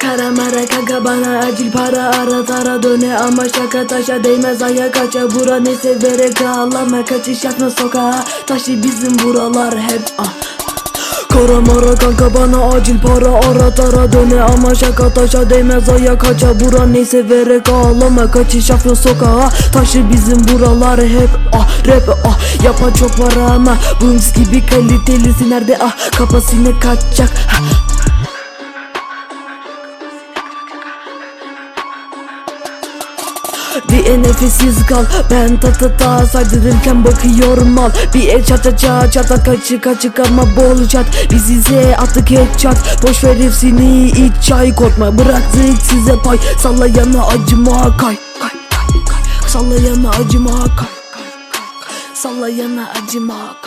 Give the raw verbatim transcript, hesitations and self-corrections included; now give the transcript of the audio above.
Kara mara kanka bana acil para, ara tara döne ama şaka taşa değmez ayak kaça. Bura neyse verek ağlama, kaçış yapma sokağa, taşı bizim buralar hep ah. Kara mara kanka bana acil para, ara tara döne ama şaka taşa değmez ayak kaça. Bura neyse verek ağlama, kaçış yapma sokağa, taşı bizim buralar hep ah. Rap ah, yapan çok var ama Bungs gibi kalitelisi nerede ah, kafasına kaçacak ha. Bir nefessiz kal, ben ta ta ta saydırırken bakıyor mal. Bir el çata çat çata kaçı kaçı ama bol çat. Biz ise attık hep çat, boş ver hepsini iç çay. Korkma bıraktık size pay, sallayana acıma kay kay kay kay. Sallayana acıma kay kay kay. Sallayana acıma kay.